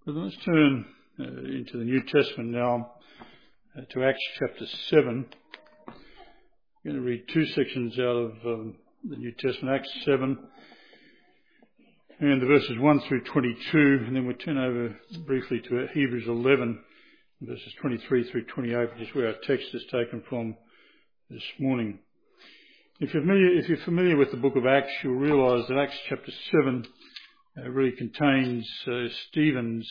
Well, let's turn into the New Testament now to Acts chapter 7. I'm going to read two sections out of the New Testament, Acts 7, and the verses 1 through 22, and then we'll turn over briefly to Hebrews 11, verses 23 through 28, which is where our text is taken from this morning. If you're familiar with the book of Acts, you'll realise that Acts chapter 7 really contains Stephen's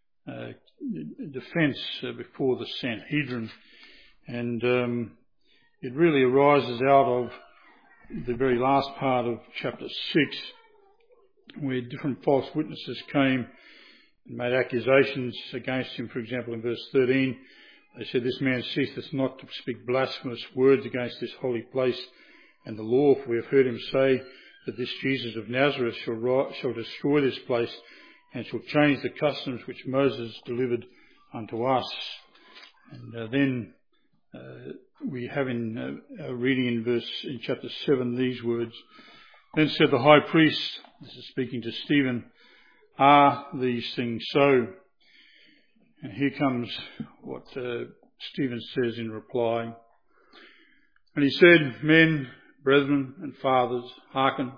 defence before the Sanhedrin, and it really arises out of the very last part of chapter 6, where different false witnesses came and made accusations against him. For example, in verse 13, they said, "This man ceaseth not to speak blasphemous words against this holy place and the law, for we have heard him say that this Jesus of Nazareth shall destroy this place and shall change the customs which Moses delivered unto us." And then we have in reading in chapter 7 these words, "Then said the high priest," this is speaking to Stephen, "Are these things so?" And here comes what Stephen says in reply. "And he said, Men, brethren and fathers, hearken.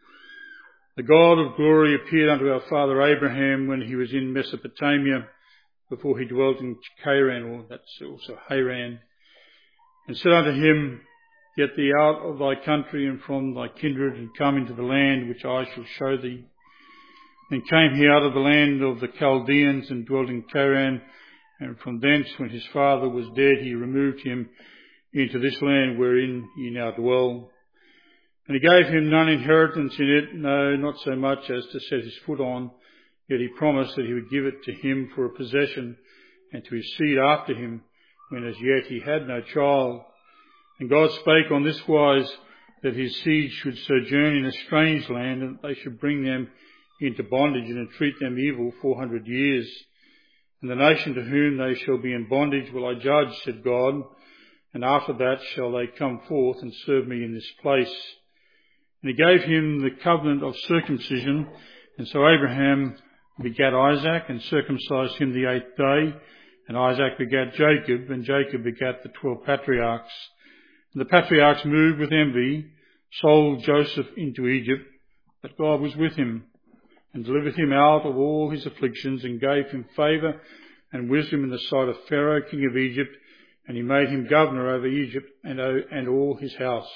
The God of glory appeared unto our father Abraham when he was in Mesopotamia, before he dwelt in Charan," or that's also Haran, "and said unto him, Get thee out of thy country and from thy kindred, and come into the land which I shall show thee. Then came he out of the land of the Chaldeans and dwelt in Charan, and from thence, when his father was dead, he removed him into this land wherein ye now dwell. And he gave him none inheritance in it, no, not so much as to set his foot on, yet he promised that he would give it to him for a possession, and to his seed after him, when as yet he had no child. And God spake on this wise, that his seed should sojourn in a strange land, and that they should bring them into bondage, and entreat them evil 400 years. And the nation to whom they shall be in bondage will I judge, said God, and after that shall they come forth and serve me in this place. And he gave him the covenant of circumcision, and so Abraham begat Isaac, and circumcised him the 8th day, and Isaac begat Jacob, and Jacob begat the 12 patriarchs. And the patriarchs, moved with envy, sold Joseph into Egypt, but God was with him, and delivered him out of all his afflictions, and gave him favour and wisdom in the sight of Pharaoh, king of Egypt, and he made him governor over Egypt and all his house.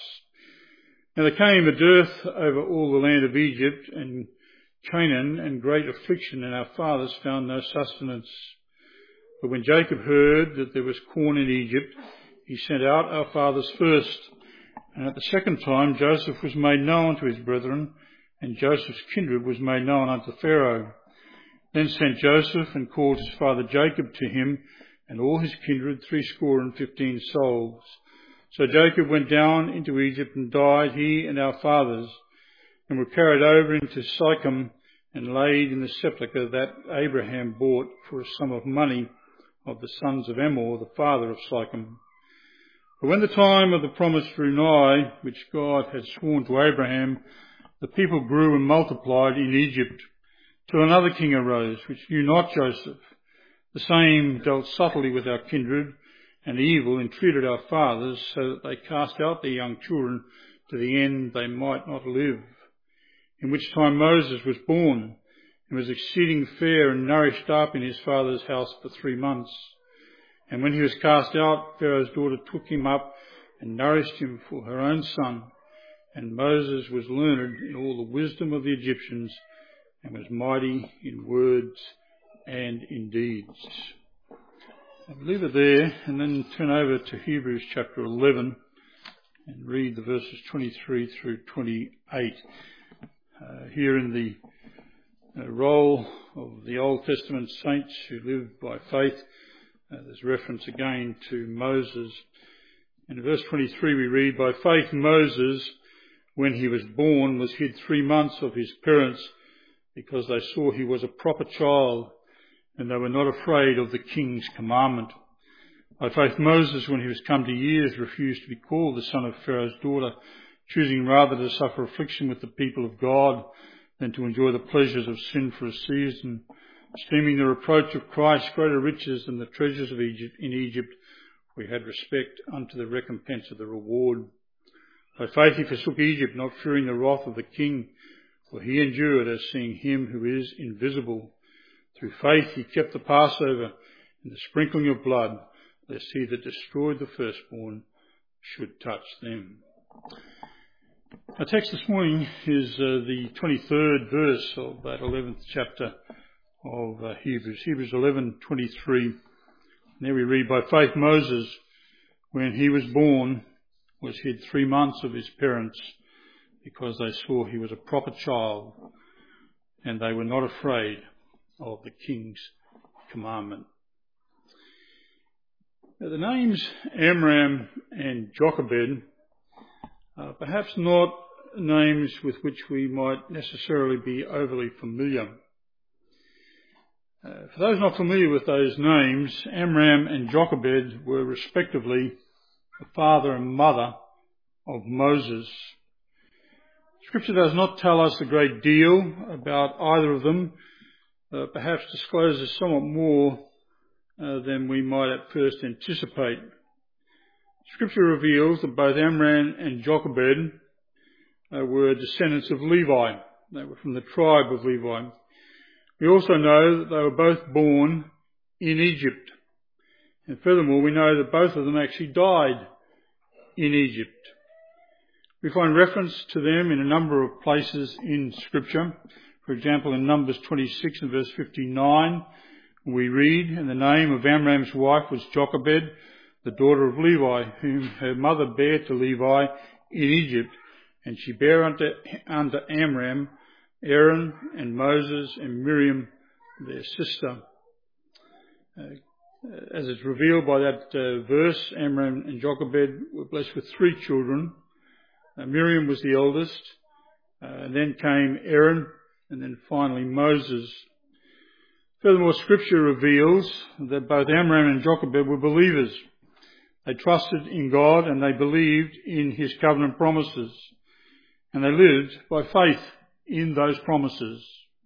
Now there came a dearth over all the land of Egypt and Canaan, and great affliction, and our fathers found no sustenance. But when Jacob heard that there was corn in Egypt, he sent out our fathers first. And at the second time Joseph was made known to his brethren, and Joseph's kindred was made known unto Pharaoh. Then sent Joseph and called his father Jacob to him, and all his kindred 75 souls. So Jacob went down into Egypt and died, he and our fathers, and were carried over into Sychem, and laid in the sepulchre that Abraham bought for a sum of money of the sons of Emor, the father of Sychem. But when the time of the promise drew nigh, which God had sworn to Abraham, the people grew and multiplied in Egypt, till another king arose, which knew not Joseph. The same dealt subtly with our kindred, and evil entreated our fathers, so that they cast out their young children, to the end they might not live. In which time Moses was born, and was exceeding fair, and nourished up in his father's house for 3 months. And when he was cast out, Pharaoh's daughter took him up, and nourished him for her own son. And Moses was learned in all the wisdom of the Egyptians, and was mighty in words and in deeds. I'll leave it there, and then turn over to Hebrews chapter 11 and read the verses 23 through 28. Here in the role of the Old Testament saints who lived by faith, there's reference again to Moses. In verse 23 we read, "By faith Moses, when he was born, was hid 3 months of his parents, because they saw he was a proper child, and they were not afraid of the king's commandment. By faith Moses, when he was come to years, refused to be called the son of Pharaoh's daughter, choosing rather to suffer affliction with the people of God than to enjoy the pleasures of sin for a season, esteeming the reproach of Christ greater riches than the treasures of Egypt. In Egypt we had respect unto the recompense of the reward. By faith he forsook Egypt, not fearing the wrath of the king, for he endured as seeing him who is invisible. Through faith he kept the Passover and the sprinkling of blood, lest he that destroyed the firstborn should touch them. Our text this morning is the 23rd verse of that 11th chapter of Hebrews. Hebrews 11:23. There we read, by faith Moses, when he was born, was hid 3 months of his parents, because they saw he was a proper child, and they were not afraid of the king's commandment. Now, the names Amram and Jochebed are perhaps not names with which we might necessarily be overly familiar. For those not familiar with those names, Amram and Jochebed were respectively the father and mother of Moses. Scripture does not tell us a great deal about either of them, perhaps discloses somewhat more than we might at first anticipate. Scripture reveals that both Amram and Jochebed were descendants of Levi. They were from the tribe of Levi. We also know that they were both born in Egypt. And furthermore, we know that both of them actually died in Egypt. We find reference to them in a number of places in Scripture. For example, in Numbers 26 and verse 59, we read, and the name of Amram's wife was Jochebed, the daughter of Levi, whom her mother bare to Levi in Egypt, and she bare unto Amram Aaron and Moses and Miriam, their sister. As it's revealed by that verse, Amram and Jochebed were blessed with 3 children. Miriam was the eldest, and then came Aaron, and then finally Moses. Furthermore, Scripture reveals that both Amram and Jochebed were believers. They trusted in God and they believed in his covenant promises, and they lived by faith in those promises.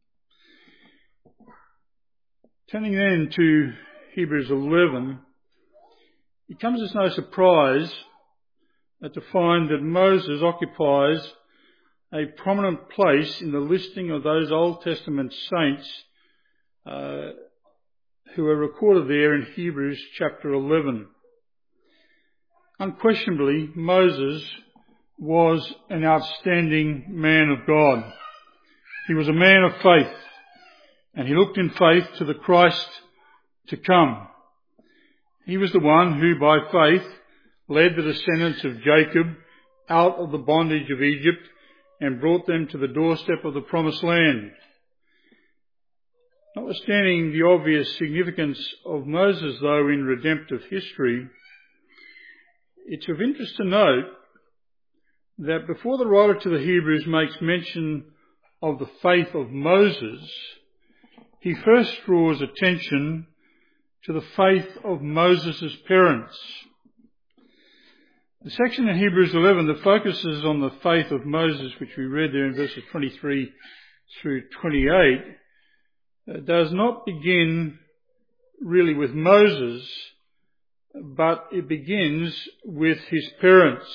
Turning then to Hebrews 11, it comes as no surprise to find that Moses occupies a prominent place in the listing of those Old Testament saints who are recorded there in Hebrews chapter 11. Unquestionably, Moses was an outstanding man of God. He was a man of faith, and he looked in faith to the Christ to come. He was the one who, by faith, led the descendants of Jacob out of the bondage of Egypt and brought them to the doorstep of the promised land. Notwithstanding the obvious significance of Moses, though, in redemptive history, it's of interest to note that before the writer to the Hebrews makes mention of the faith of Moses, he first draws attention to the faith of Moses' parents. The section in Hebrews 11 that focuses on the faith of Moses, which we read there in verses 23 through 28, does not begin really with Moses, but it begins with his parents.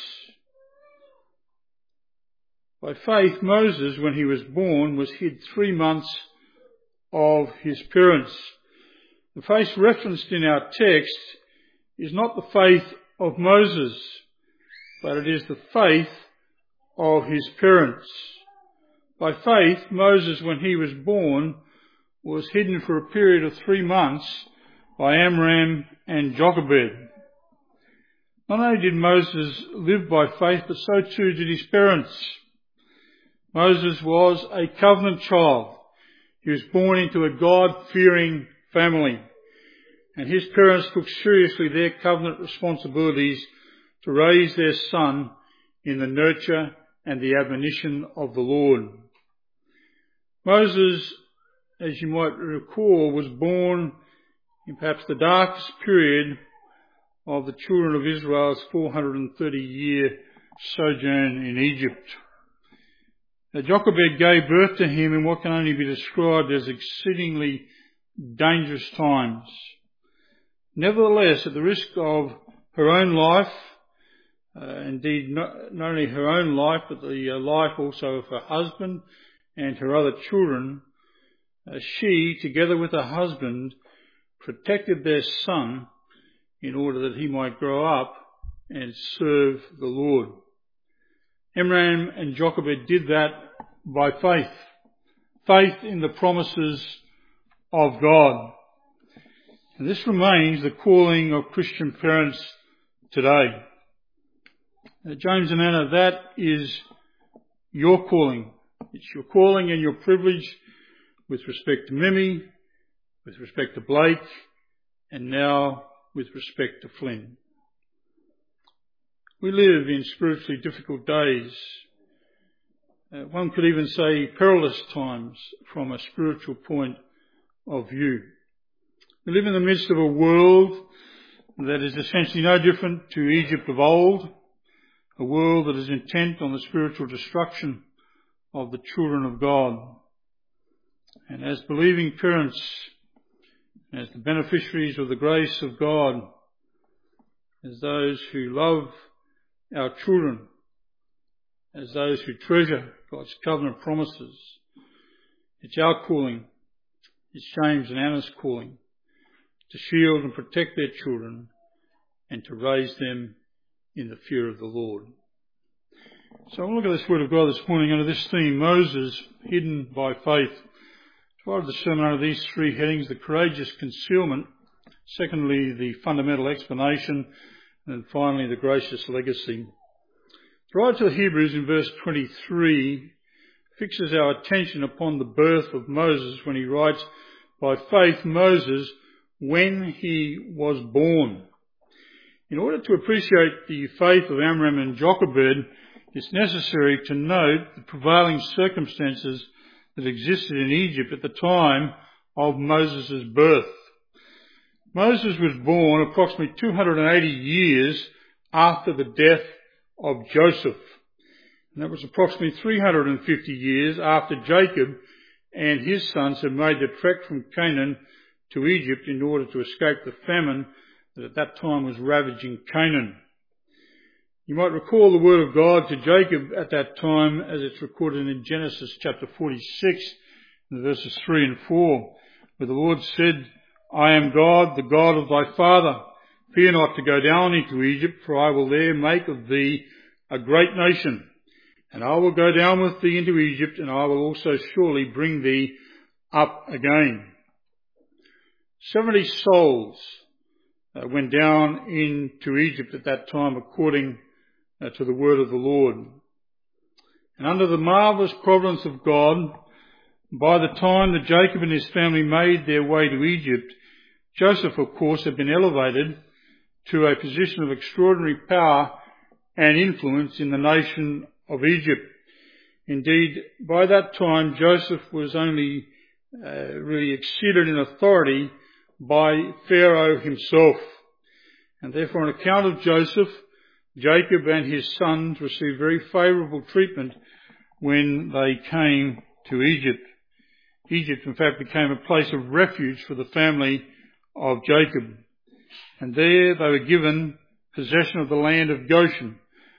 By faith, Moses, when he was born, was hid 3 months of his parents. The faith referenced in our text is not the faith of Moses, but it is the faith of his parents. By faith, Moses, when he was born, was hidden for a period of 3 months by Amram and Jochebed. Not only did Moses live by faith, but so too did his parents. Moses was a covenant child. He was born into a God-fearing family, and his parents took seriously their covenant responsibilities to raise their son in the nurture and the admonition of the Lord. Moses, as you might recall, was born in perhaps the darkest period of the children of Israel's 430-year sojourn in Egypt. Jochebed gave birth to him in what can only be described as exceedingly dangerous times. Nevertheless, at the risk of her own life, indeed not only her own life, but the life also of her husband and her other children, she, together with her husband, protected their son in order that he might grow up and serve the Lord. Amram and Jochebed did that by faith. Faith in the promises of God. And this remains the calling of Christian parents today. James and Anna, that is your calling. It's your calling and your privilege with respect to Mimi, with respect to Blake, and now with respect to Flynn. We live in spiritually difficult days. One could even say perilous times from a spiritual point of view. We live in the midst of a world that is essentially no different to Egypt of old, a world that is intent on the spiritual destruction of the children of God. And as believing parents, as the beneficiaries of the grace of God, as those who love our children, as those who treasure God's covenant promises, it's our calling, it's James and Anna's calling, to shield and protect their children and to raise them in the fear of the Lord. So I'll look at this Word of God this morning under this theme, Moses, hidden by faith. Divided the sermon under these three headings: the courageous concealment, secondly, the fundamental explanation, and finally, the gracious legacy. The writer to the Hebrews in verse 23 fixes our attention upon the birth of Moses when he writes, by faith Moses, when he was born. In order to appreciate the faith of Amram and Jochebed, it's necessary to note the prevailing circumstances that existed in Egypt at the time of Moses' birth. Moses was born approximately 280 years after the death of Joseph. And that was approximately 350 years after Jacob and his sons had made the trek from Canaan to Egypt in order to escape the famine that at that time was ravaging Canaan. You might recall the word of God to Jacob at that time as it's recorded in Genesis chapter 46, in verses 3 and 4, where the Lord said, I am God, the God of thy father. Fear not to go down into Egypt, for I will there make of thee a great nation. And I will go down with thee into Egypt, and I will also surely bring thee up again. 70 souls went down into Egypt at that time according to the word of the Lord. And under the marvellous providence of God, by the time that Jacob and his family made their way to Egypt, Joseph, of course, had been elevated to a position of extraordinary power and influence in the nation of Egypt. Indeed, by that time, Joseph was only really exceeded in authority by Pharaoh himself. And therefore, on account of Joseph, Jacob and his sons received very favourable treatment when they came to Egypt. Egypt, in fact, became a place of refuge for the family of Jacob. And there they were given possession of the land of Goshen,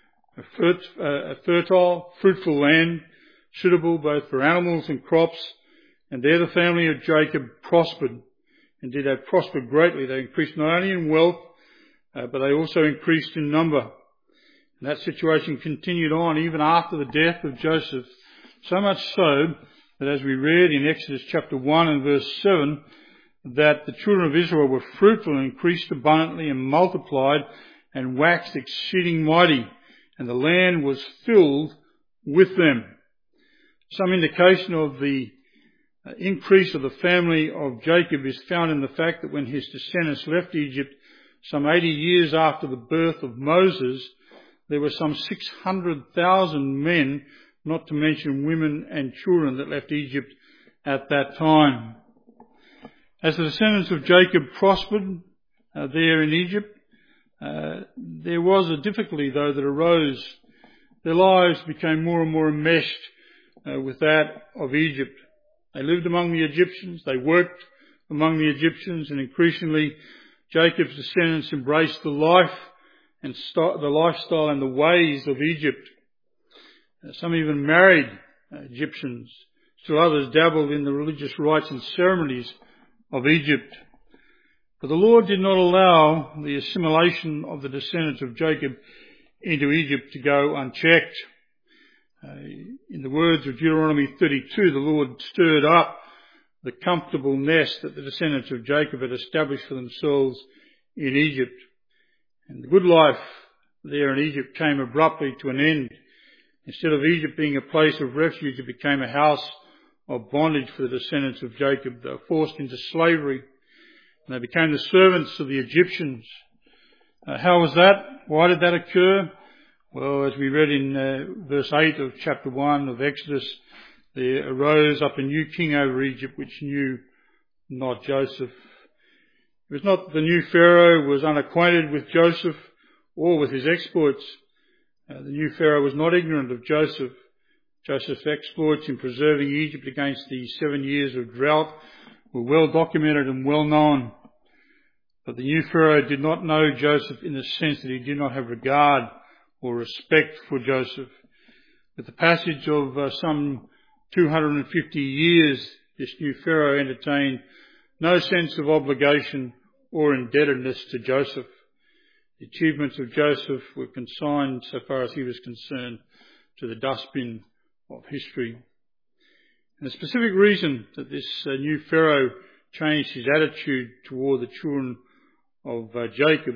a fertile, fruitful land, suitable both for animals and crops. And there the family of Jacob prospered. Indeed, they prospered greatly. They increased not only in wealth, but they also increased in number. And that situation continued on even after the death of Joseph, so much so that as we read in Exodus chapter 1 and verse 7, that the children of Israel were fruitful and increased abundantly and multiplied and waxed exceeding mighty, and the land was filled with them. Some indication of the increase of the family of Jacob is found in the fact that when his descendants left Egypt some 80 years after the birth of Moses, there were some 600,000 men, not to mention women and children, that left Egypt at that time. As the descendants of Jacob prospered there in Egypt, there was a difficulty, though, that arose. Their lives became more and more enmeshed with that of Egypt. They lived among the Egyptians, they worked among the Egyptians, and increasingly Jacob's descendants embraced the life and the lifestyle and the ways of Egypt. Some even married Egyptians. Still others dabbled in the religious rites and ceremonies of Egypt. But the Lord did not allow the assimilation of the descendants of Jacob into Egypt to go unchecked. In the words of Deuteronomy 32, the Lord stirred up the comfortable nest that the descendants of Jacob had established for themselves in Egypt. And the good life there in Egypt came abruptly to an end. Instead of Egypt being a place of refuge, it became a house of bondage for the descendants of Jacob. They were forced into slavery, and they became the servants of the Egyptians. How was that? Why did that occur? Well, as we read in verse 8 of chapter 1 of Exodus, there arose up a new king over Egypt which knew not Joseph. It was not that the new Pharaoh was unacquainted with Joseph or with his exploits. The new Pharaoh was not ignorant of Joseph. Joseph's exploits in preserving Egypt against the 7 years of drought were well documented and well known. But the new Pharaoh did not know Joseph in the sense that he did not have regard or respect for Joseph. With the passage of some 250 years, this new Pharaoh entertained no sense of obligation or indebtedness to Joseph. The achievements of Joseph were consigned, so far as he was concerned, to the dustbin of history. And the specific reason that this new Pharaoh changed his attitude toward the children of Jacob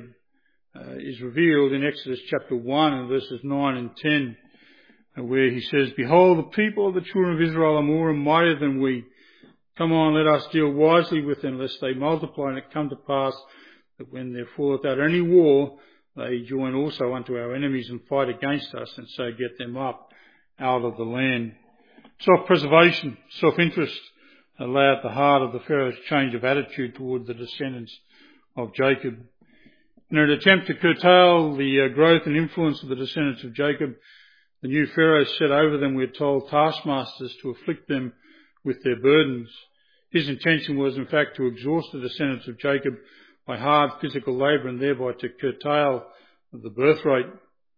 is revealed in Exodus chapter 1 and verses 9 and 10, where he says, "Behold, the people of the children of Israel are more and mightier than we. Come on, let us deal wisely with them, lest they multiply, and it come to pass that when there falleth out any war, they join also unto our enemies and fight against us, and so get them up out of the land." Self-preservation, self-interest lay at the heart of the Pharaoh's change of attitude toward the descendants of Jacob. In an attempt to curtail the growth and influence of the descendants of Jacob, the new Pharaoh set over them, we're told, taskmasters to afflict them with their burdens. His intention was, in fact, to exhaust the descendants of Jacob by hard physical labour and thereby to curtail the birth rate.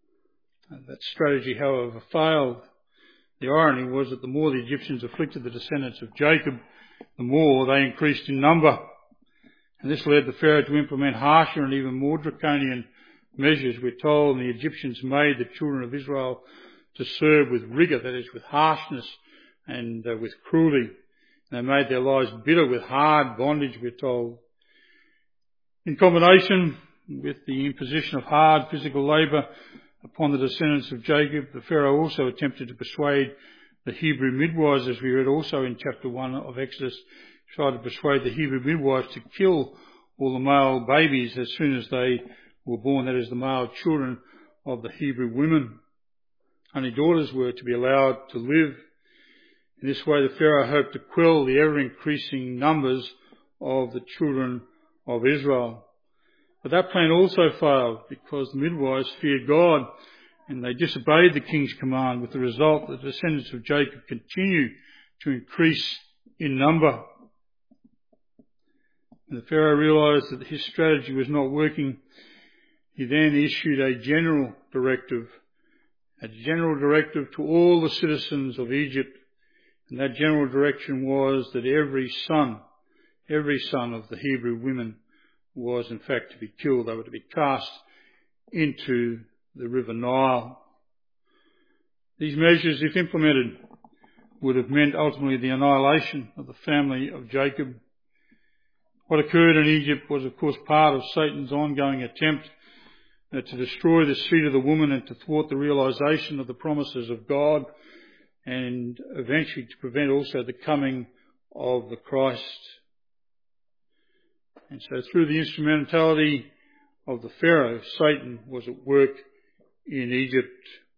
That strategy, however, failed. The irony was that the more the Egyptians afflicted the descendants of Jacob, the more they increased in number. And this led the Pharaoh to implement harsher and even more draconian measures. We're told the Egyptians made the children of Israel to serve with rigour, that is, with harshness and with cruelty. And they made their lives bitter with hard bondage, we're told. In combination with the imposition of hard physical labour upon the descendants of Jacob, the Pharaoh also attempted to persuade the Hebrew midwives, as we read also in chapter 1 of Exodus, tried to persuade the Hebrew midwives to kill all the male babies as soon as they were born, that is, the male children of the Hebrew women. Only daughters were to be allowed to live. In this way, the Pharaoh hoped to quell the ever-increasing numbers of the children of Israel. But that plan also failed because the midwives feared God and they disobeyed the king's command, with the result that the descendants of Jacob continued to increase in number. When the Pharaoh realised that his strategy was not working, he then issued a general directive to all the citizens of Egypt. And that general direction was that every son of the Hebrew women was in fact to be killed. They were to be cast into the river Nile. These measures, if implemented, would have meant ultimately the annihilation of the family of Jacob. What occurred in Egypt was, of course, part of Satan's ongoing attempt to destroy the seed of the woman and to thwart the realisation of the promises of God, and eventually to prevent also the coming of the Christ. And so through the instrumentality of the Pharaoh, Satan was at work in Egypt.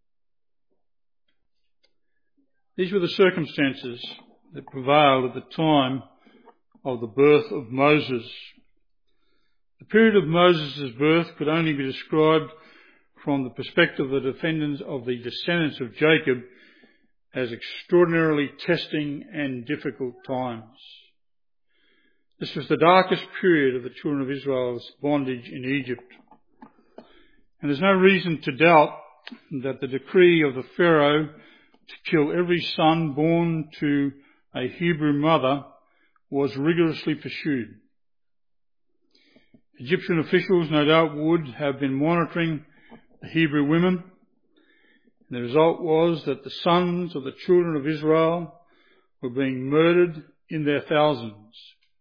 These were the circumstances that prevailed at the time of the birth of Moses. The period of Moses' birth could only be described from the perspective of the descendants of Jacob as extraordinarily testing and difficult times. This was the darkest period of the children of Israel's bondage in Egypt. And there's no reason to doubt that the decree of the Pharaoh to kill every son born to a Hebrew mother was rigorously pursued. Egyptian officials no doubt would have been monitoring the Hebrew women. And the result was that the sons of the children of Israel were being murdered in their thousands.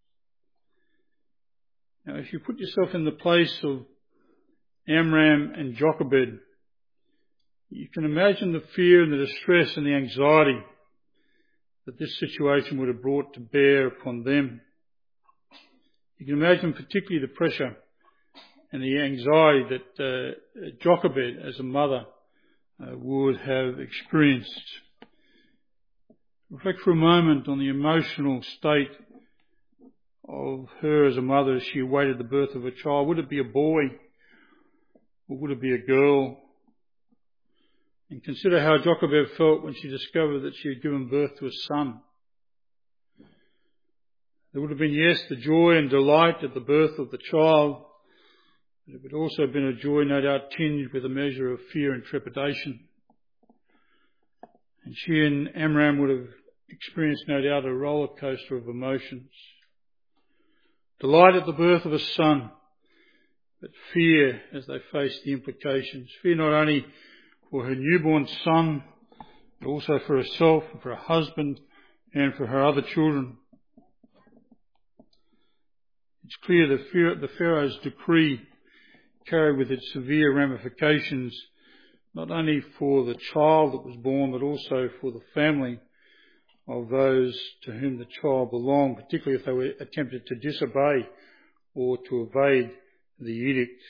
Now, if you put yourself in the place of Amram and Jochebed, you can imagine the fear and the distress and the anxiety that this situation would have brought to bear upon them. You can imagine particularly the pressure and the anxiety that Jochebed as a mother would have experienced. Reflect for a moment on the emotional state of her as a mother as she awaited the birth of a child. Would it be a boy or would it be a girl? And consider how Jochebed felt when she discovered that she had given birth to a son. There would have been, yes, the joy and delight at the birth of the child, but it would also have been a joy no doubt tinged with a measure of fear and trepidation. And she and Amram would have experienced no doubt a roller coaster of emotions. Delight at the birth of a son, but fear as they faced the implications. Fear not only for her newborn son, but also for herself, and for her husband, and for her other children. It's clear that the Pharaoh's decree carried with it severe ramifications, not only for the child that was born, but also for the family of those to whom the child belonged, particularly if they were attempted to disobey or to evade the edict.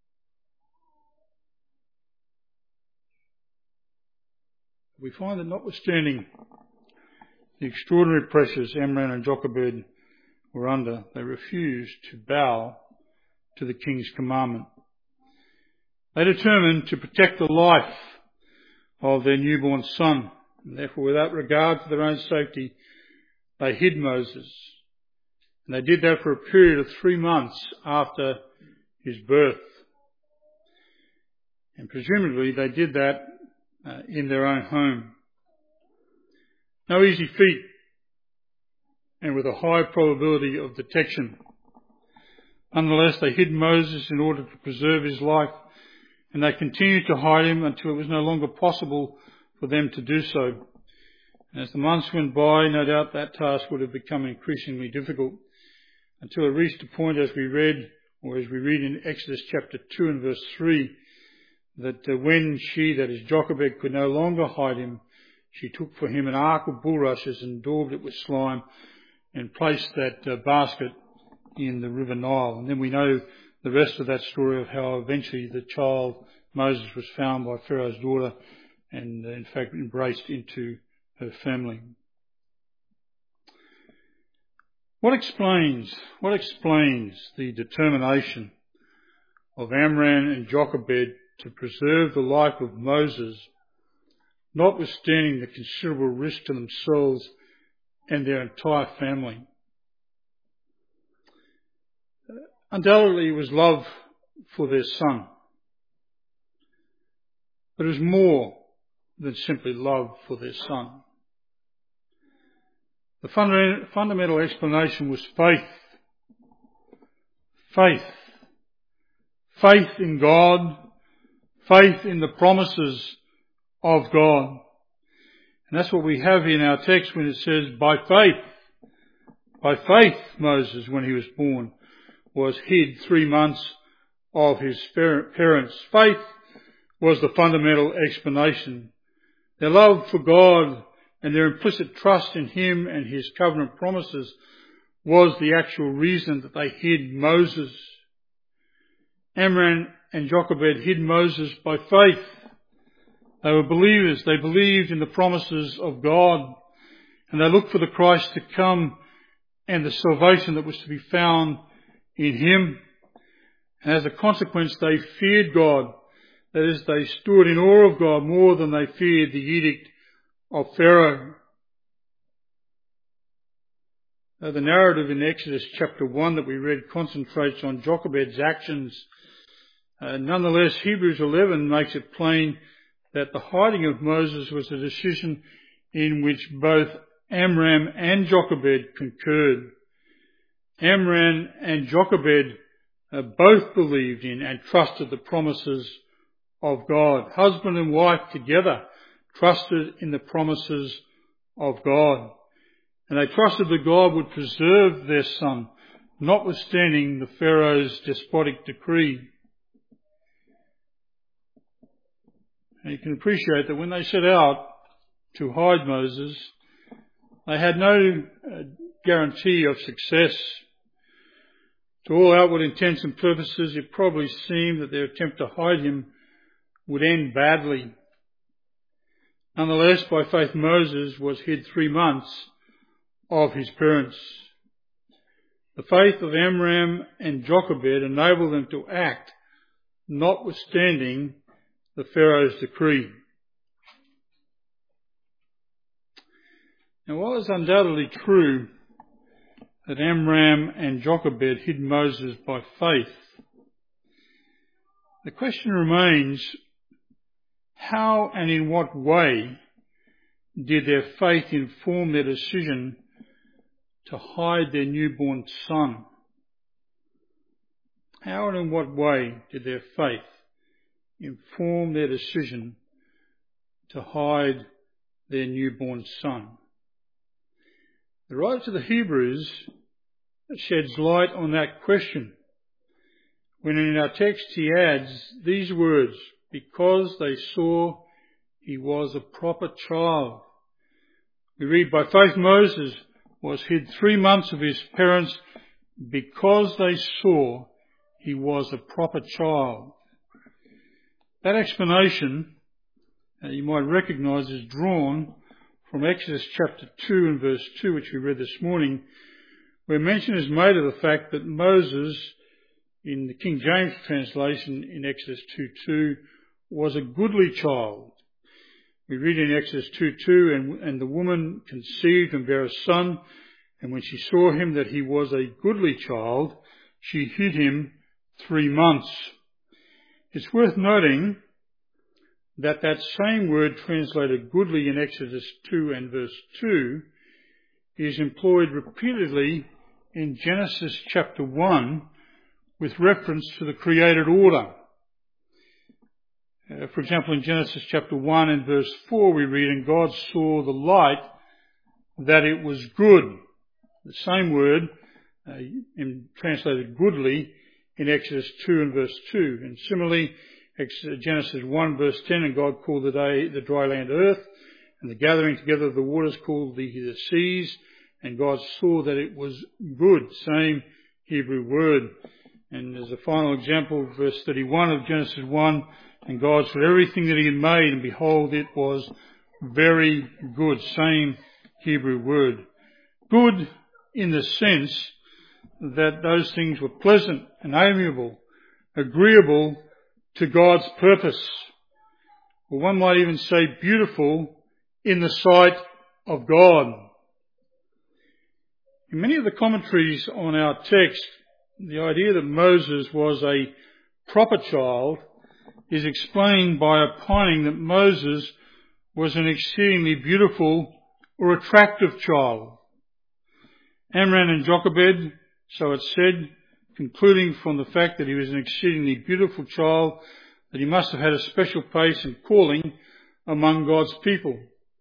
We find that notwithstanding the extraordinary pressures Amram and Jochebed were under, they refused to bow to the king's commandment. They determined to protect the life of their newborn son, and therefore, without regard to their own safety, they hid Moses. And they did that for a period of 3 months after his birth. And presumably they did that in their own home. No easy feat, and with a high probability of detection. Nonetheless, they hid Moses in order to preserve his life, and they continued to hide him until it was no longer possible for them to do so. And as the months went by, no doubt that task would have become increasingly difficult, until it reached a point, as we read in Exodus chapter 2 and verse 3, that when she, that is Jochebed, could no longer hide him, she took for him an ark of bulrushes and daubed it with slime and placed that basket in the river Nile. And then we know the rest of that story of how eventually the child Moses was found by Pharaoh's daughter and in fact embraced into her family. What explains the determination of Amram and Jochebed to preserve the life of Moses, notwithstanding the considerable risk to themselves and their entire family? Undoubtedly, it was love for their son. But it was more than simply love for their son. The fundamental explanation was faith. Faith. Faith in God. Faith in the promises of God. And that's what we have in our text when it says, by faith Moses, when he was born, was hid 3 months of his parents. Faith was the fundamental explanation. Their love for God and their implicit trust in him and his covenant promises was the actual reason that they hid Moses. Amram and Jochebed hid Moses by faith. They were believers. They believed in the promises of God, and they looked for the Christ to come and the salvation that was to be found in him. And as a consequence, they feared God. That is, they stood in awe of God more than they feared the edict of Pharaoh. The narrative in Exodus chapter 1 that we read concentrates on Jochebed's actions. Nonetheless, Hebrews 11 makes it plain that the hiding of Moses was a decision in which both Amram and Jochebed concurred. Amram and Jochebed both believed in and trusted the promises of God. Husband and wife together trusted in the promises of God. And they trusted that God would preserve their son, notwithstanding the Pharaoh's despotic decree. And you can appreciate that when they set out to hide Moses, they had no guarantee of success. To all outward intents and purposes, it probably seemed that their attempt to hide him would end badly. Nonetheless, by faith, Moses was hid 3 months of his parents. The faith of Amram and Jochebed enabled them to act, notwithstanding the Pharaoh's decree. Now, while it's undoubtedly true that Amram and Jochebed hid Moses by faith, the question remains, how and in what way did their faith inform their decision to hide their newborn son? How and in what way did their faith inform their decision to hide their newborn son? The writer to the Hebrews sheds light on that question when in our text he adds these words, because they saw he was a proper child. We read, by faith Moses was hid 3 months of his parents because they saw he was a proper child. That explanation, you might recognise, is drawn from Exodus chapter 2 and verse 2, which we read this morning, where mention is made of the fact that Moses, in the King James translation in Exodus 2:2, was a goodly child. We read in Exodus 2:2, and the woman conceived and bare a son, and when she saw him that he was a goodly child, she hid him 3 months. It's worth noting that same word translated goodly in Exodus 2 and verse 2 is employed repeatedly in Genesis chapter 1 with reference to the created order. For example, in Genesis chapter 1 and verse 4 we read, and God saw the light that it was good. The same word translated goodly in Exodus 2 and verse 2. And similarly, Genesis 1 verse 10, and God called the dry land earth, and the gathering together of the waters called the seas, and God saw that it was good. Same Hebrew word. And as a final example, verse 31 of Genesis 1, and God saw everything that he had made, and behold, it was very good. Same Hebrew word. Good in the sense that those things were pleasant and amiable, agreeable to God's purpose. Or one might even say beautiful in the sight of God. In many of the commentaries on our text, the idea that Moses was a proper child is explained by opining that Moses was an exceedingly beautiful or attractive child. Amram and Jochebed, so it's said, concluding from the fact that he was an exceedingly beautiful child, that he must have had a special place and calling among God's people.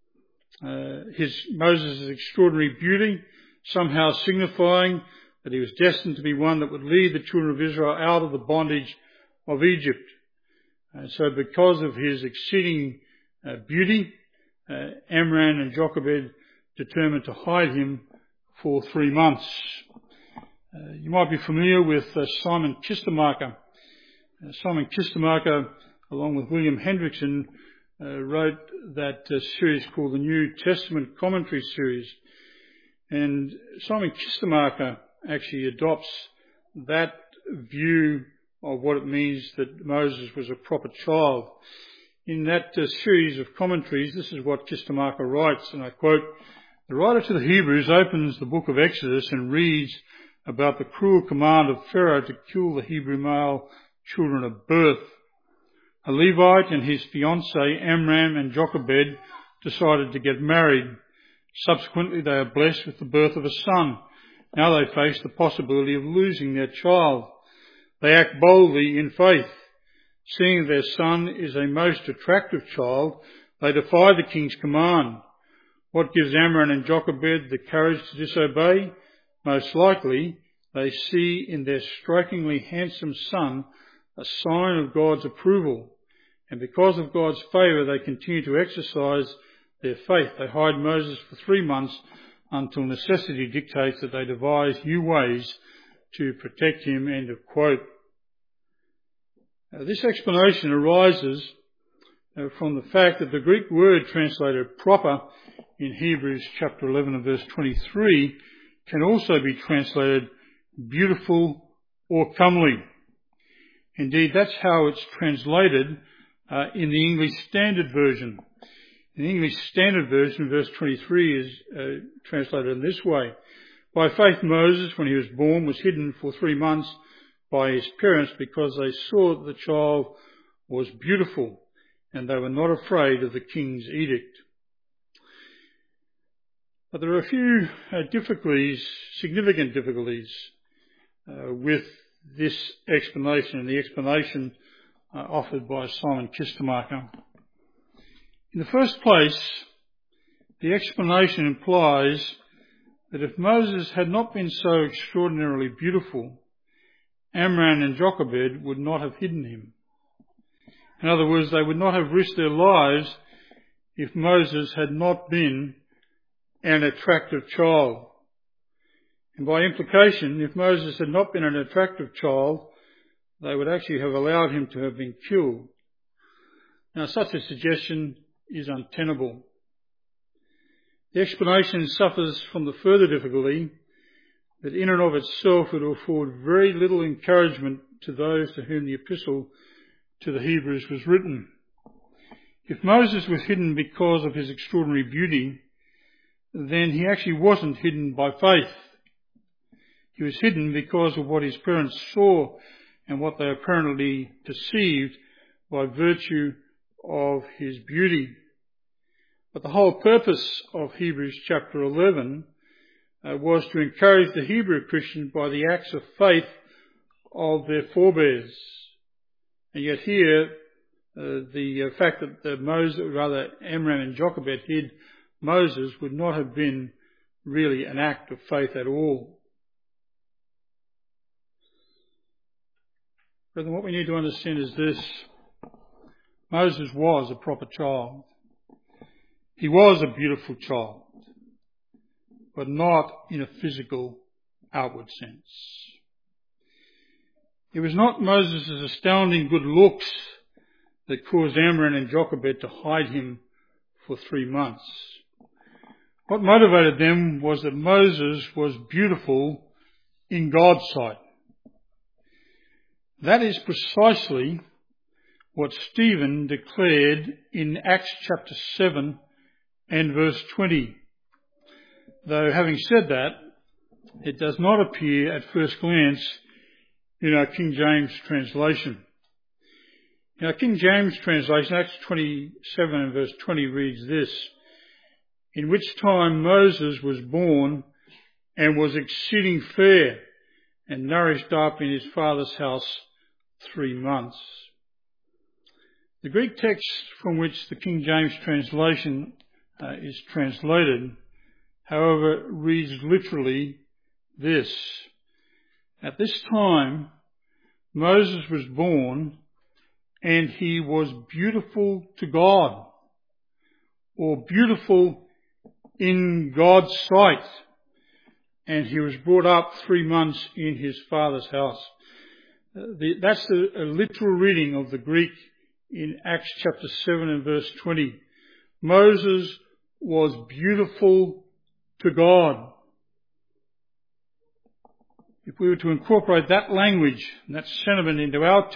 Moses' extraordinary beauty somehow signifying that he was destined to be one that would lead the children of Israel out of the bondage of Egypt. So because of his exceeding beauty, Amram and Jochebed determined to hide him for 3 months. You might be familiar with Simon Kistemaker. Simon Kistemaker, along with William Hendrickson, wrote that series called the New Testament Commentary Series. And Simon Kistemaker actually adopts that view of what it means that Moses was a proper child. In that series of commentaries, this is what Kistemaker writes, and I quote, The writer to the Hebrews opens the book of Exodus and reads about the cruel command of Pharaoh to kill the Hebrew male children of birth. A Levite and his fiancée Amram and Jochebed decided to get married. Subsequently, they are blessed with the birth of a son. Now they face the possibility of losing their child. They act boldly in faith. Seeing their son is a most attractive child, they defy the king's command. What gives Amram and Jochebed the courage to disobey? Most likely, they see in their strikingly handsome son a sign of God's approval. And because of God's favour, they continue to exercise their faith. They hide Moses for 3 months until necessity dictates that they devise new ways to protect him. End of quote. This explanation arises from the fact that the Greek word translated proper in Hebrews chapter 11 and verse 23 can also be translated beautiful or comely. Indeed, that's how it's translated in the English Standard Version. In the English Standard Version, verse 23 is translated in this way. By faith, Moses, when he was born, was hidden for 3 months by his parents because they saw that the child was beautiful and they were not afraid of the king's edict. But there are a few significant difficulties with this explanation and the explanation offered by Simon Kistemaker. In the first place, the explanation implies that if Moses had not been so extraordinarily beautiful, Amram and Jochebed would not have hidden him. In other words, they would not have risked their lives if Moses had not been an attractive child. And by implication, if Moses had not been an attractive child, they would actually have allowed him to have been killed. Now, such a suggestion is untenable. The explanation suffers from the further difficulty that in and of itself it will afford very little encouragement to those to whom the epistle to the Hebrews was written. If Moses was hidden because of his extraordinary beauty, then he actually wasn't hidden by faith. He was hidden because of what his parents saw and what they apparently perceived by virtue of his beauty. But the whole purpose of Hebrews chapter 11 was to encourage the Hebrew Christians by the acts of faith of their forebears. And yet here, the fact that Amram and Jochebed hid Moses would not have been really an act of faith at all. But what we need to understand is this. Moses was a proper child. He was a beautiful child, but not in a physical, outward sense. It was not Moses' astounding good looks that caused Amram and Jochebed to hide him for 3 months. What motivated them was that Moses was beautiful in God's sight. That is precisely what Stephen declared in Acts chapter 7 and verse 20. Though having said that, it does not appear at first glance in our King James translation. In our King James translation, Acts 27 and verse 20 reads this: in which time Moses was born and was exceeding fair and nourished up in his father's house 3 months. The Greek text from which the King James translation is translated, however, reads literally this: at this time Moses was born and he was beautiful to God, or beautiful in God's sight, and he was brought up 3 months in his father's house. That's a literal reading of the Greek in Acts chapter 7 and verse 20. Moses was beautiful to God. If we were to incorporate that language and that sentiment into our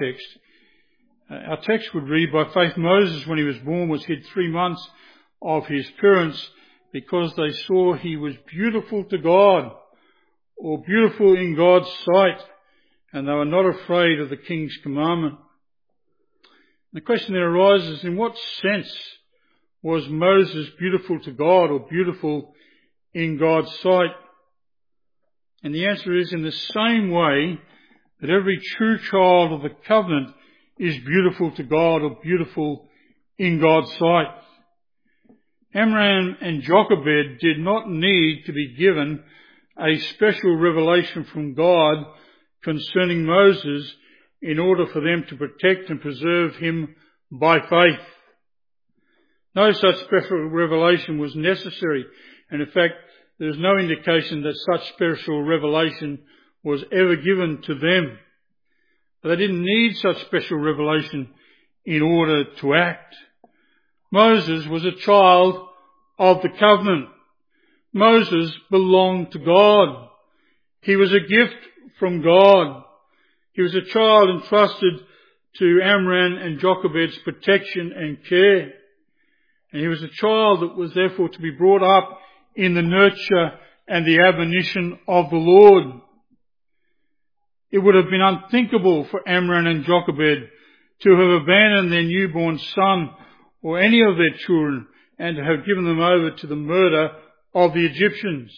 text would read, by faith Moses, when he was born, was hid 3 months of his parents because they saw he was beautiful to God, or beautiful in God's sight, and they were not afraid of the king's commandment. The question then arises, in what sense was Moses beautiful to God, or beautiful in God's sight? And the answer is, in the same way that every true child of the covenant is beautiful to God, or beautiful in God's sight. Amram and Jochebed did not need to be given a special revelation from God concerning Moses in order for them to protect and preserve him by faith. No such special revelation was necessary, and in fact there is no indication that such special revelation was ever given to them. But they didn't need such special revelation in order to act. Moses was a child of the covenant. Moses belonged to God. He was a gift from God. He was a child entrusted to Amram and Jochebed's protection and care. And he was a child that was therefore to be brought up in the nurture and the admonition of the Lord. It would have been unthinkable for Amram and Jochebed to have abandoned their newborn son or any of their children and to have given them over to the murder of the Egyptians.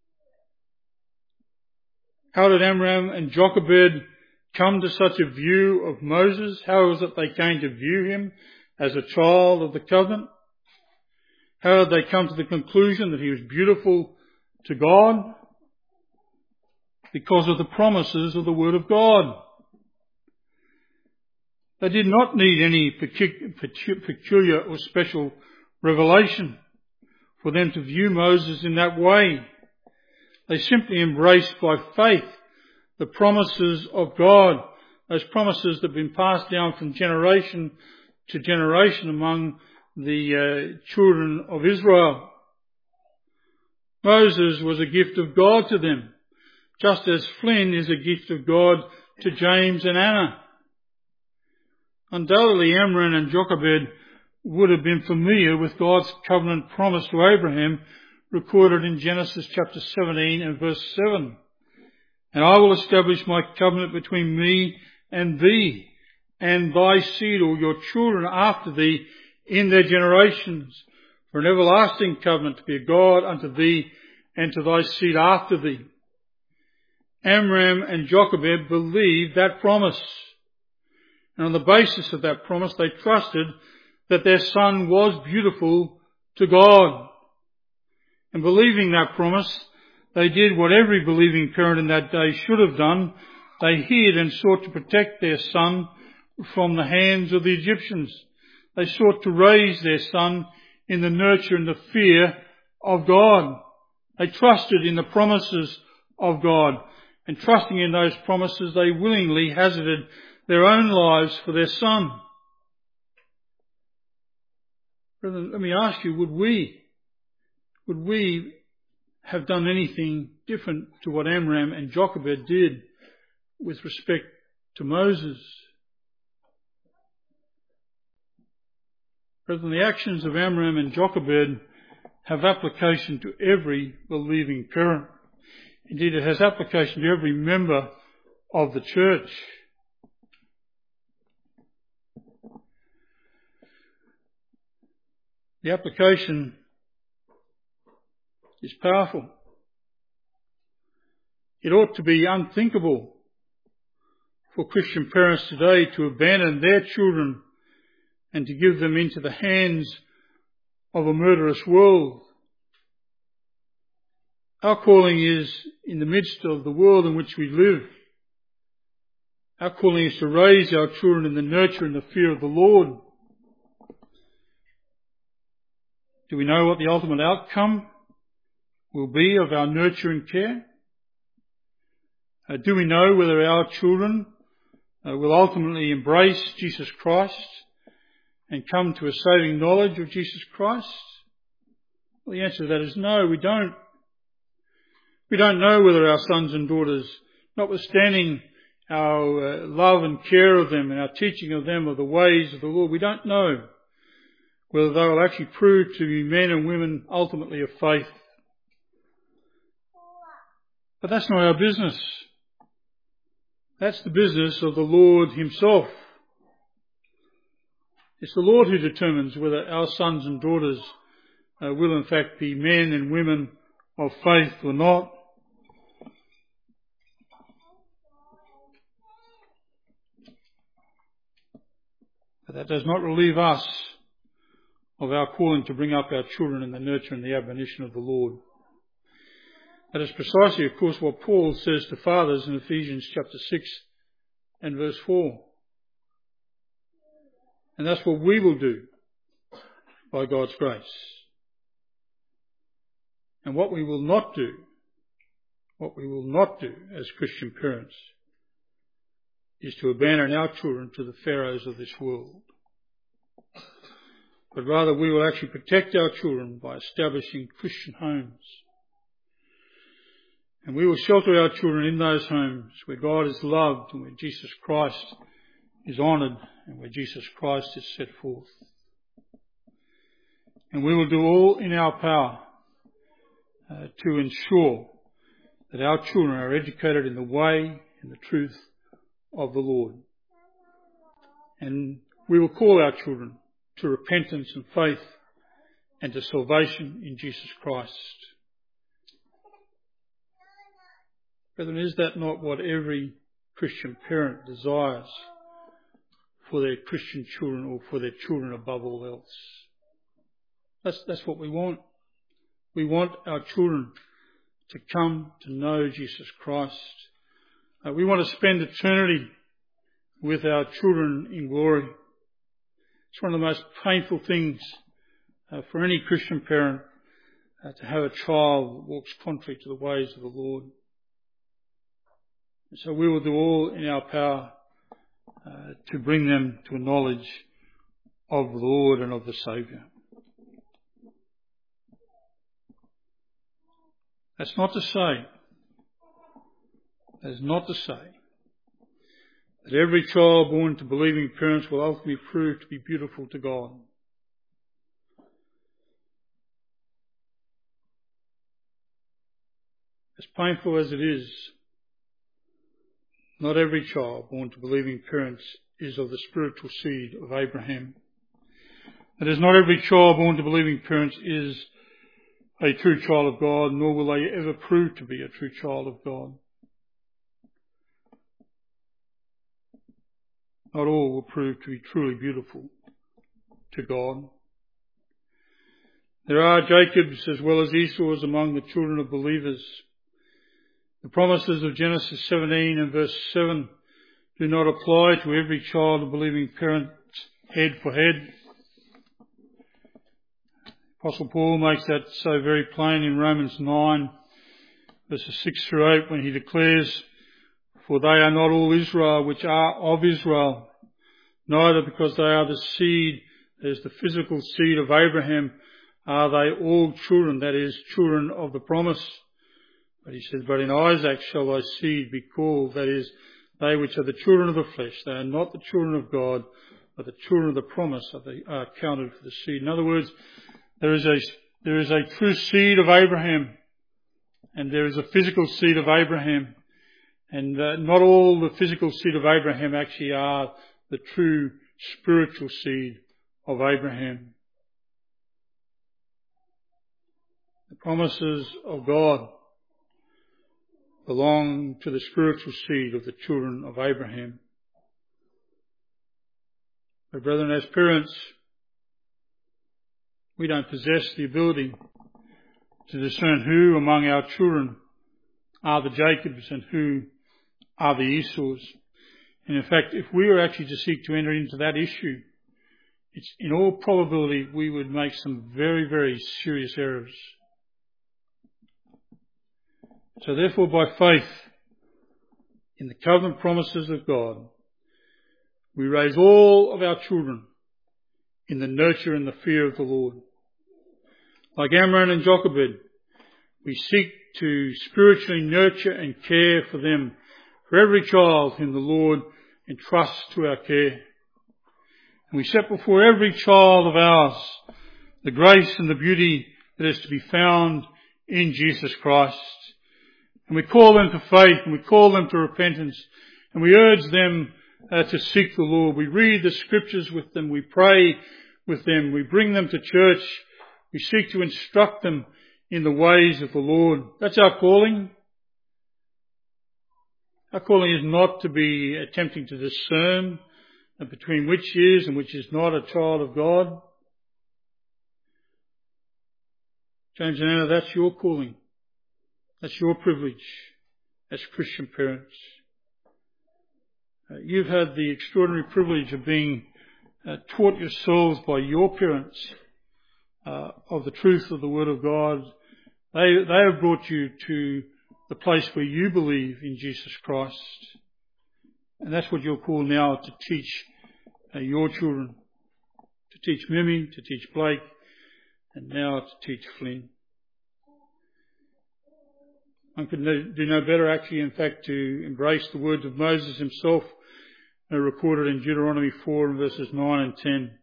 How did Amram and Jochebed come to such a view of Moses? How was it they came to view him as a child of the covenant? How did they come to the conclusion that he was beautiful to God? Because of the promises of the Word of God. They did not need any peculiar or special revelation for them to view Moses in that way. They simply embraced by faith the promises of God, those promises that have been passed down from generation to generation among the children of Israel. Moses was a gift of God to them, just as Flynn is a gift of God to James and Anna. Undoubtedly, Amram and Jochebed would have been familiar with God's covenant promise to Abraham, recorded in Genesis chapter 17 and verse 7. And I will establish my covenant between me and thee, and thy seed, or your children after thee, in their generations, for an everlasting covenant to be a God unto thee and to thy seed after thee. Amram and Jochebed believed that promise. And on the basis of that promise, they trusted that their son was beautiful to God. And believing that promise, they did what every believing parent in that day should have done. They hid and sought to protect their son from the hands of the Egyptians. They sought to raise their son in the nurture and the fear of God. They trusted in the promises of God. And trusting in those promises, they willingly hazarded their own lives for their son. Brethren, let me ask you, would we have done anything different to what Amram and Jochebed did with respect to Moses? Brethren, the actions of Amram and Jochebed have application to every believing parent. Indeed, it has application to every member of the church. The application is powerful. It ought to be unthinkable for Christian parents today to abandon their children and to give them into the hands of a murderous world. Our calling is in the midst of the world in which we live. Our calling is to raise our children in the nurture and the fear of the Lord. Do we know what the ultimate outcome will be of our nurture and care? Do we know whether our children will ultimately embrace Jesus Christ and come to a saving knowledge of Jesus Christ? Well, the answer to that is no, we don't. We don't know whether our sons and daughters, notwithstanding our love and care of them and our teaching of them of the ways of the Lord, we don't know whether they will actually prove to be men and women ultimately of faith. But that's not our business. That's the business of the Lord himself. It's the Lord who determines whether our sons and daughters will in fact be men and women of faith or not. But that does not relieve us of our calling to bring up our children in the nurture and the admonition of the Lord. That is precisely, of course, what Paul says to fathers in Ephesians chapter 6 and verse 4. And that's what we will do by God's grace. And what we will not do as Christian parents is to abandon our children to the pharaohs of this world. But rather we will actually protect our children by establishing Christian homes. And we will shelter our children in those homes where God is loved and where Jesus Christ is honoured and where Jesus Christ is set forth. And we will do all in our power to ensure that our children are educated in the way and the truth of the Lord. And we will call our children to repentance and faith and to salvation in Jesus Christ. Brethren, is that not what every Christian parent desires for their Christian children or for their children above all else? That's what we want. We want our children to come to know Jesus Christ. We want to spend eternity with our children in glory. It's one of the most painful things for any Christian parent to have a child that walks contrary to the ways of the Lord. And so we will do all in our power to bring them to a knowledge of the Lord and of the Saviour. That's not to say that every child born to believing parents will ultimately prove to be beautiful to God. As painful as it is, not every child born to believing parents is of the spiritual seed of Abraham. That is, not every child born to believing parents is a true child of God, nor will they ever prove to be a true child of God. Not all will prove to be truly beautiful to God. There are Jacobs as well as Esau's among the children of believers. The promises of Genesis 17 and verse 7 do not apply to every child of believing parents head for head. Apostle Paul makes that so very plain in Romans 9 verses 6 through 8 when he declares, "For they are not all Israel which are of Israel, neither because they are the seed, as the physical seed of Abraham, are they all children," that is, children of the promise. But he says, "But in Isaac shall thy seed be called," that is, they which are the children of the flesh. They are not the children of God, but the children of the promise are counted for the seed. In other words, there is a true seed of Abraham, and there is a physical seed of Abraham. And not all the physical seed of Abraham actually are the true spiritual seed of Abraham. The promises of God belong to the spiritual seed of the children of Abraham. But brethren, as parents, we don't possess the ability to discern who among our children are the Jacobs and who are the Esau's. And in fact, if we were actually to seek to enter into that issue, it's in all probability we would make some very, very serious errors. So therefore, by faith in the covenant promises of God, we raise all of our children in the nurture and the fear of the Lord. Like Amram and Jochebed, we seek to spiritually nurture and care for them, for every child whom the Lord entrusts to our care. And we set before every child of ours the grace and the beauty that is to be found in Jesus Christ. And we call them to faith, and we call them to repentance, and we urge them to seek the Lord. We read the scriptures with them, we pray with them, we bring them to church, we seek to instruct them in the ways of the Lord. That's our calling. Our calling is not to be attempting to discern between which is and which is not a child of God. James and Anna, that's your calling. That's your privilege as Christian parents. You've had the extraordinary privilege of being taught yourselves by your parents of the truth of the Word of God. They have brought you to the place where you believe in Jesus Christ. And that's what you're called now to teach your children, to teach Mimi, to teach Blake, and now to teach Flynn. One could do no better, actually, in fact, to embrace the words of Moses himself, recorded in Deuteronomy 4 and verses 9 and 10.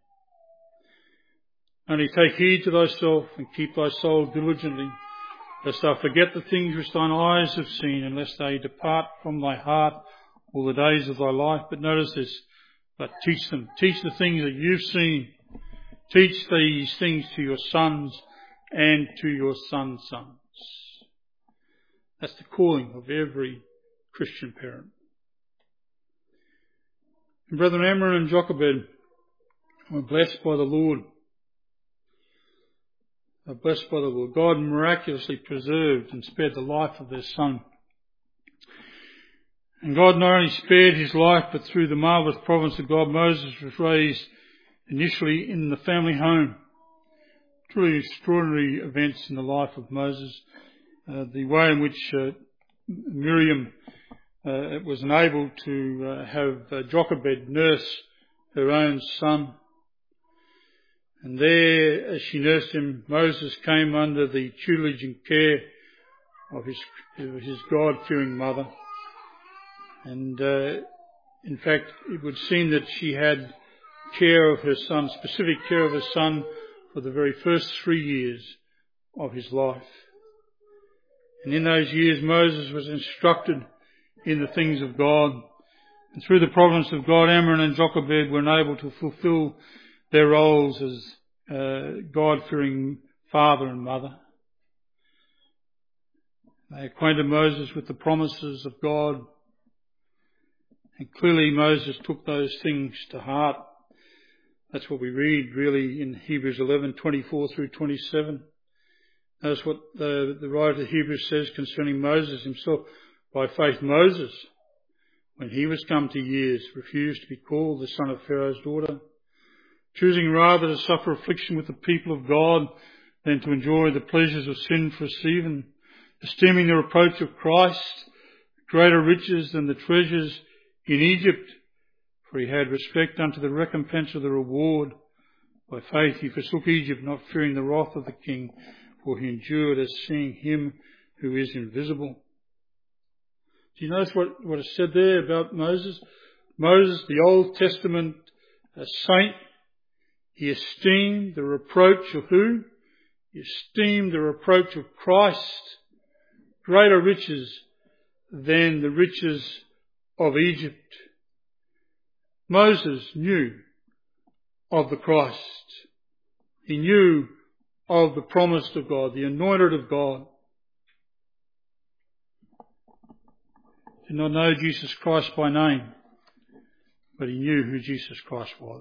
Only take heed to thyself and keep thy soul diligently, lest thou forget the things which thine eyes have seen, and lest they depart from thy heart all the days of thy life. But notice this, but teach them. Teach the things that you've seen. Teach these things to your sons and to your sons' sons. That's the calling of every Christian parent. And Brethren Amram and Jochebed were blessed by the Lord. They were blessed by the Lord. God miraculously preserved and spared the life of their son. And God not only spared his life, but through the marvellous providence of God, Moses was raised initially in the family home. Truly extraordinary events in the life of Moses. The way in which Miriam was enabled to have Jochebed nurse her own son. And there, as she nursed him, Moses came under the tutelage and care of his God-fearing mother. And in fact, it would seem that she had care of her son, specific care of her son, for the very first 3 years of his life. And in those years, Moses was instructed in the things of God. And through the providence of God, Amram and Jochebed were enabled to fulfill their roles as God-fearing father and mother. They acquainted Moses with the promises of God. And clearly Moses took those things to heart. That's what we read really in Hebrews 11:24 through 27. Notice what the writer of Hebrews says concerning Moses himself. By faith Moses, when he was come to years, refused to be called the son of Pharaoh's daughter, choosing rather to suffer affliction with the people of God than to enjoy the pleasures of sin for a season, esteeming the reproach of Christ greater riches than the treasures in Egypt, for he had respect unto the recompense of the reward. By faith he forsook Egypt, not fearing the wrath of the king, for he endured as seeing him who is invisible. Do you notice what is said there about Moses? Moses, the Old Testament saint, he esteemed the reproach of who? He esteemed the reproach of Christ greater riches than the riches of Egypt. Moses knew of the Christ. He knew of the promise of God, the anointed of God. He did not know Jesus Christ by name, but he knew who Jesus Christ was.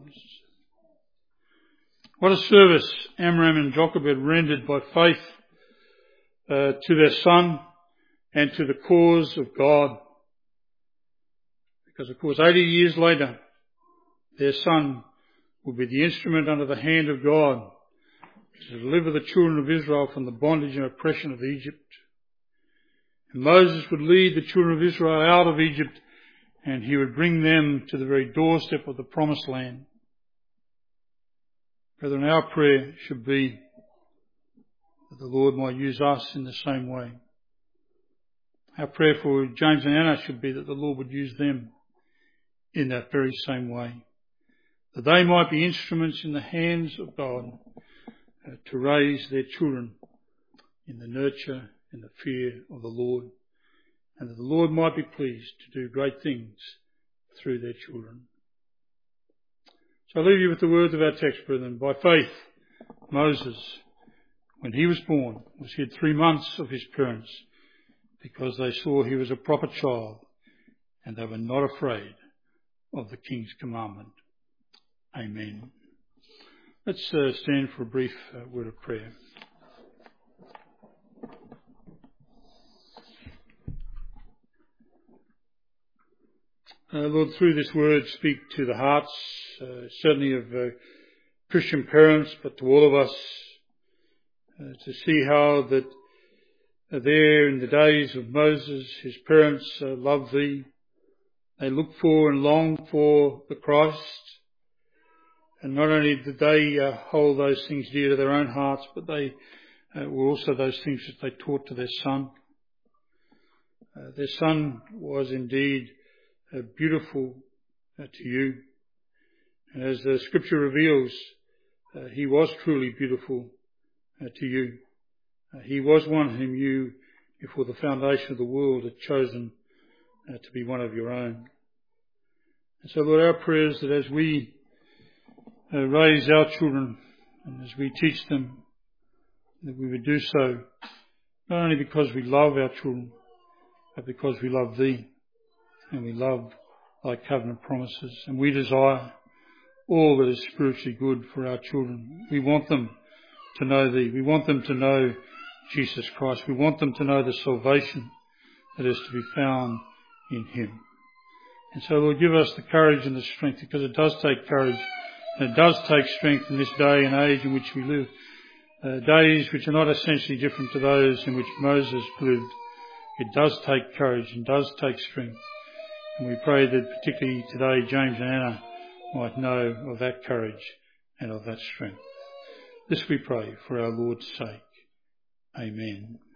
What a service Amram and Jochebed rendered by faith to their son and to the cause of God. Because of course 80 years later, their son will be the instrument under the hand of God to deliver the children of Israel from the bondage and oppression of Egypt. And Moses would lead the children of Israel out of Egypt, and he would bring them to the very doorstep of the promised land. Brethren, our prayer should be that the Lord might use us in the same way. Our prayer for James and Anna should be that the Lord would use them in that very same way. that they might be instruments in the hands of God to raise their children in the nurture and the fear of the Lord, and that the Lord might be pleased to do great things through their children. So I leave you with the words of our text, brethren. By faith, Moses, when he was born, was hid 3 months of his parents, because they saw he was a proper child, and they were not afraid of the king's commandment. Amen. Let's stand for a brief word of prayer. Lord, through this word, speak to the hearts, certainly of Christian parents, but to all of us, to see how that there in the days of Moses, his parents loved thee. They looked for and longed for the Christ. And not only did they hold those things dear to their own hearts, but they were also those things that they taught to their son. Their son was indeed beautiful to you. And as the scripture reveals, he was truly beautiful to you. He was one whom you, before the foundation of the world, had chosen to be one of your own. And so, Lord, our prayer is that as we raise our children and as we teach them, that we would do so not only because we love our children, but because we love thee and we love thy covenant promises, and we desire all that is spiritually good for our children. We want them to know thee. We want them to know Jesus Christ. We want them to know the salvation that is to be found in him. And so, Lord, give us the courage and the strength, because it does take courage and it does take strength in this day and age in which we live. Days which are not essentially different to those in which Moses lived. It does take courage and does take strength. And we pray that particularly today James and Anna might know of that courage and of that strength. This we pray for our Lord's sake. Amen.